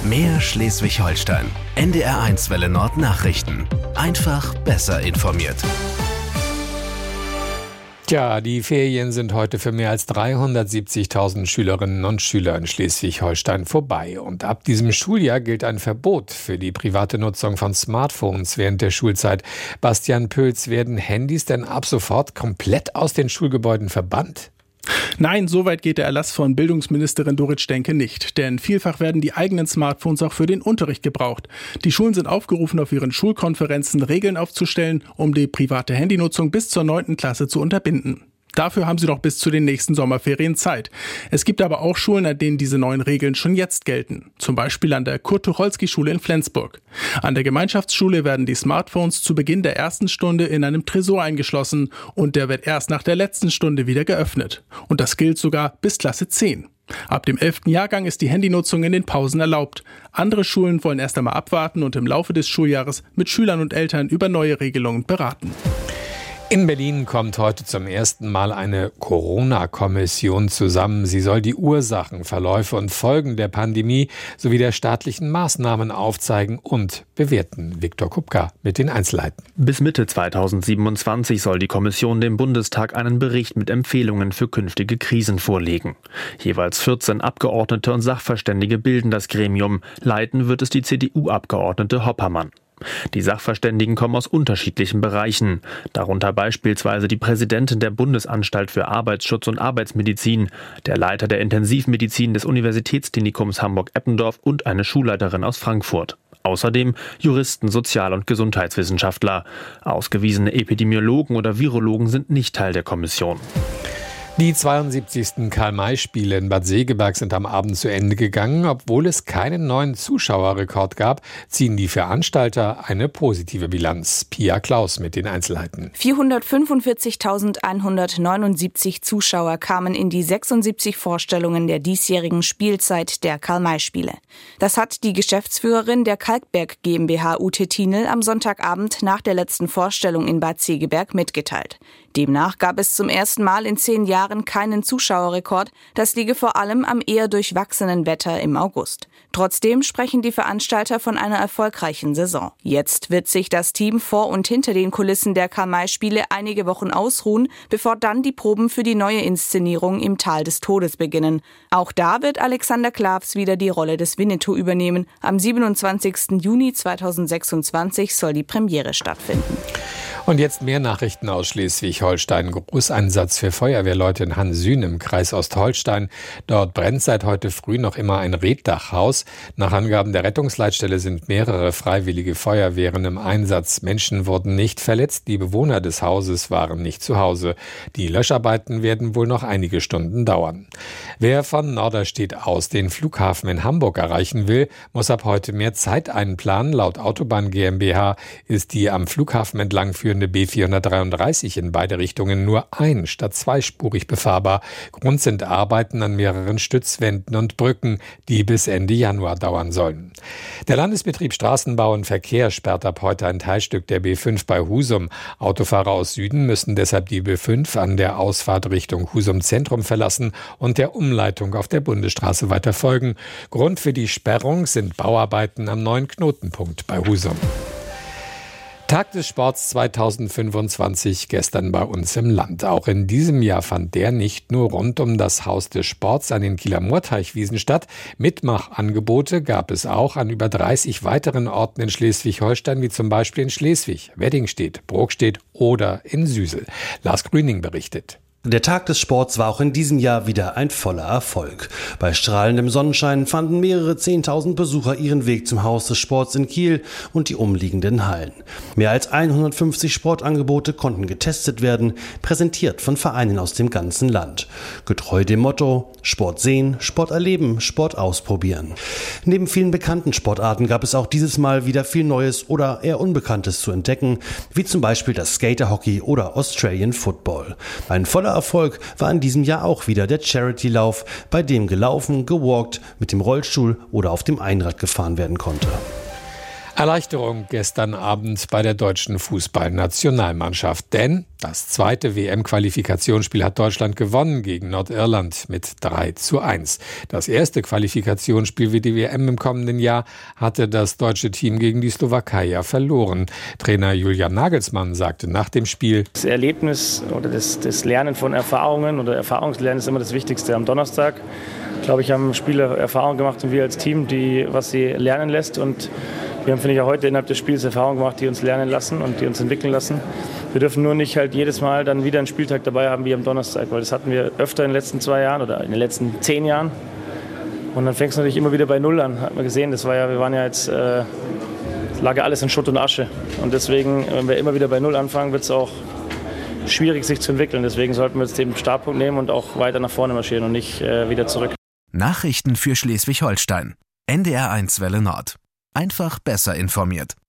Mehr Schleswig-Holstein. NDR1 Welle Nord Nachrichten. Einfach besser informiert. Tja, die Ferien sind heute für mehr als 370.000 Schülerinnen und Schüler in Schleswig-Holstein vorbei. Und ab diesem Schuljahr gilt ein Verbot für die private Nutzung von Smartphones während der Schulzeit. Bastian Pölz, werden Handys denn ab sofort komplett aus den Schulgebäuden verbannt? Nein, so weit geht der Erlass von Bildungsministerin Dorit Stenke nicht. Denn vielfach werden die eigenen Smartphones auch für den Unterricht gebraucht. Die Schulen sind aufgerufen, auf ihren Schulkonferenzen Regeln aufzustellen, um die private Handynutzung bis zur 9. Klasse zu unterbinden. Dafür haben sie noch bis zu den nächsten Sommerferien Zeit. Es gibt aber auch Schulen, an denen diese neuen Regeln schon jetzt gelten. Zum Beispiel an der Kurt-Tucholsky-Schule in Flensburg. An der Gemeinschaftsschule werden die Smartphones zu Beginn der ersten Stunde in einem Tresor eingeschlossen und der wird erst nach der letzten Stunde wieder geöffnet. Und das gilt sogar bis Klasse 10. Ab dem 11. Jahrgang ist die Handynutzung in den Pausen erlaubt. Andere Schulen wollen erst einmal abwarten und im Laufe des Schuljahres mit Schülern und Eltern über neue Regelungen beraten. In Berlin kommt heute zum ersten Mal eine Corona-Kommission zusammen. Sie soll die Ursachen, Verläufe und Folgen der Pandemie sowie der staatlichen Maßnahmen aufzeigen und bewerten. Viktor Kupka mit den Einzelheiten. Bis Mitte 2027 soll die Kommission dem Bundestag einen Bericht mit Empfehlungen für künftige Krisen vorlegen. Jeweils 14 Abgeordnete und Sachverständige bilden das Gremium. Leiten wird es die CDU-Abgeordnete Hoppermann. Die Sachverständigen kommen aus unterschiedlichen Bereichen, darunter beispielsweise die Präsidentin der Bundesanstalt für Arbeitsschutz und Arbeitsmedizin, der Leiter der Intensivmedizin des Universitätsklinikums Hamburg-Eppendorf und eine Schulleiterin aus Frankfurt. Außerdem Juristen, Sozial- und Gesundheitswissenschaftler. Ausgewiesene Epidemiologen oder Virologen sind nicht Teil der Kommission. Die 72. Karl-May-Spiele in Bad Segeberg sind am Abend zu Ende gegangen. Obwohl es keinen neuen Zuschauerrekord gab, ziehen die Veranstalter eine positive Bilanz. Pia Klaus mit den Einzelheiten. 445.179 Zuschauer kamen in die 76 Vorstellungen der diesjährigen Spielzeit der Karl-May-Spiele. Das hat die Geschäftsführerin der Kalkberg GmbH Ute Thienel am Sonntagabend nach der letzten Vorstellung in Bad Segeberg mitgeteilt. Demnach gab es zum ersten Mal in 10 Jahren keinen Zuschauerrekord. Das liege vor allem am eher durchwachsenen Wetter im August. Trotzdem sprechen die Veranstalter von einer erfolgreichen Saison. Jetzt wird sich das Team vor und hinter den Kulissen der Karl-May-Spiele einige Wochen ausruhen, bevor dann die Proben für die neue Inszenierung im Tal des Todes beginnen. Auch da wird Alexander Klavs wieder die Rolle des Winnetou übernehmen. Am 27. Juni 2026 soll die Premiere stattfinden. Und jetzt mehr Nachrichten aus Schleswig-Holstein. Großeinsatz für Feuerwehrleute in Hannsühn im Kreis Ostholstein. Dort brennt seit heute früh noch immer ein Reetdachhaus. Nach Angaben der Rettungsleitstelle sind mehrere freiwillige Feuerwehren im Einsatz. Menschen wurden nicht verletzt, die Bewohner des Hauses waren nicht zu Hause. Die Löscharbeiten werden wohl noch einige Stunden dauern. Wer von Norderstedt aus den Flughafen in Hamburg erreichen will, muss ab heute mehr Zeit einplanen. Laut Autobahn GmbH ist die am Flughafen entlang führende B433 in beide Richtungen nur statt zweispurig befahrbar. Grund sind Arbeiten an mehreren Stützwänden und Brücken, die bis Ende Januar dauern sollen. Der Landesbetrieb Straßenbau und Verkehr sperrt ab heute ein Teilstück der B5 bei Husum. Autofahrer aus Süden müssen deshalb die B5 an der Ausfahrt Richtung Husum Zentrum verlassen und der Umleitung auf der Bundesstraße weiter folgen. Grund für die Sperrung sind Bauarbeiten am neuen Knotenpunkt bei Husum. Tag des Sports 2025 gestern bei uns im Land. Auch in diesem Jahr fand der nicht nur rund um das Haus des Sports an den Kieler Moorteichwiesen statt. Mitmachangebote gab es auch an über 30 weiteren Orten in Schleswig-Holstein, wie zum Beispiel in Schleswig, Weddingstedt, Brokstedt oder in Süsel. Lars Grüning berichtet. Der Tag des Sports war auch in diesem Jahr wieder ein voller Erfolg. Bei strahlendem Sonnenschein fanden mehrere 10.000 Besucher ihren Weg zum Haus des Sports in Kiel und die umliegenden Hallen. Mehr als 150 Sportangebote konnten getestet werden, präsentiert von Vereinen aus dem ganzen Land. Getreu dem Motto: Sport sehen, Sport erleben, Sport ausprobieren. Neben vielen bekannten Sportarten gab es auch dieses Mal wieder viel Neues oder eher Unbekanntes zu entdecken, wie zum Beispiel das Skaterhockey oder Australian Football. Ein voller Erfolg war in diesem Jahr auch wieder der Charity-Lauf, bei dem gelaufen, gewalkt, mit dem Rollstuhl oder auf dem Einrad gefahren werden konnte. Erleichterung gestern Abend bei der deutschen Fußballnationalmannschaft, denn das zweite WM-Qualifikationsspiel hat Deutschland gewonnen gegen Nordirland mit 3:1. Das erste Qualifikationsspiel wie die WM im kommenden Jahr hatte das deutsche Team gegen die Slowakei ja verloren. Trainer Julian Nagelsmann sagte nach dem Spiel: Das Erlebnis oder das Lernen von Erfahrungen oder Erfahrungslernen ist immer das Wichtigste. Am Donnerstag, glaube ich, haben Spieler Erfahrungen gemacht und wir als Team, was sie lernen lässt. Und wir haben, finde ich, auch heute innerhalb des Spiels Erfahrungen gemacht, die uns lernen lassen und die uns entwickeln lassen. Wir dürfen nur nicht halt jedes Mal dann wieder einen Spieltag dabei haben wie am Donnerstag, weil das hatten wir öfter in den letzten 2 Jahren oder in den letzten 10 Jahren. Und dann fängst du natürlich immer wieder bei Null an, hat man gesehen. Wir waren ja jetzt, es lag ja alles in Schutt und Asche. Und deswegen, wenn wir immer wieder bei Null anfangen, wird es auch schwierig, sich zu entwickeln. Deswegen sollten wir jetzt den Startpunkt nehmen und auch weiter nach vorne marschieren und nicht wieder zurück. Nachrichten für Schleswig-Holstein. NDR 1 Welle Nord. Einfach besser informiert.